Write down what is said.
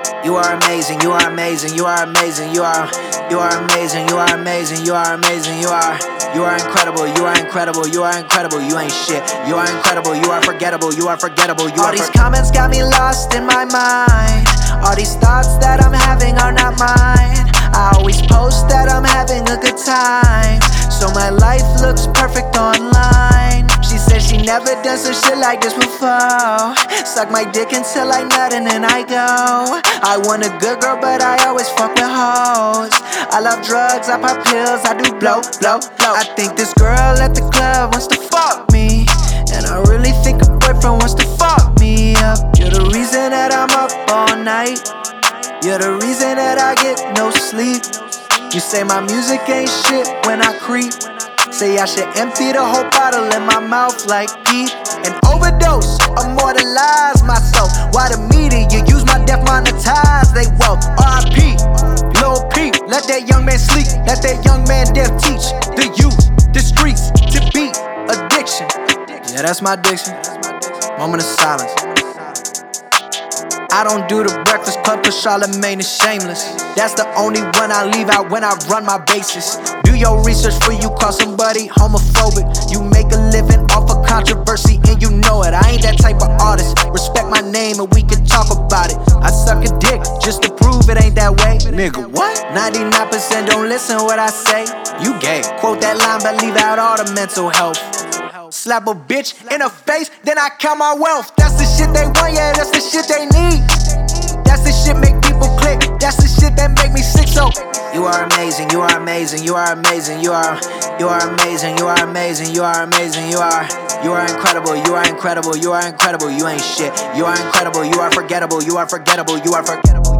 You are amazing, you are amazing, you are amazing, you are amazing, you are amazing, you are amazing, you are incredible, you are incredible, you are incredible, you ain't shit. You are incredible, you are forgettable, you are forgettable, you are. All these comments got me lost in my mind. All these thoughts that I'm having are not mine. I always post that I'm having a good time, so my life looks perfect online. She said she never done some shit like this before. Suck my dick until I nut and then I go. I want a good girl but I always fuck with hoes. I love drugs, I pop pills, I do blow. I think this girl at the club wants to fuck me, and I really think a boyfriend wants to fuck me up. You're the reason that I'm up all night. You're the reason that I get no sleep. You say my music ain't shit when I creep. Say I should empty the whole bottle in my mouth like Pete and overdose, immortalize myself. Why the media use my death monetize they wealth? R.I.P. Lil Peep, let that young man sleep. Let that young man death teach the youth, the streets to beat addiction. Yeah, that's my addiction. Moment of silence. I don't do the Breakfast Club cause Charlamagne is shameless. That's the only one I leave out when I run my bases. Do your research before you call somebody homophobic. You make a living off of controversy and you know it. I ain't that type of artist. Respect my name and we can talk about it. I suck a dick just to prove it ain't that way. Nigga, what? 99% don't listen what I say. You gay. Quote that line but leave out all the mental health. Slap a bitch in her face, then I count my wealth. That's the shit they want, yeah, that's the shit they need. That's the shit make people click. That's the shit that make me sick, so you are amazing, you are amazing, you are amazing, you are amazing, you are amazing, you are amazing, you are incredible, you are incredible, you are incredible, you ain't shit. You are incredible, you are forgettable, you are forgettable, you are forgettable.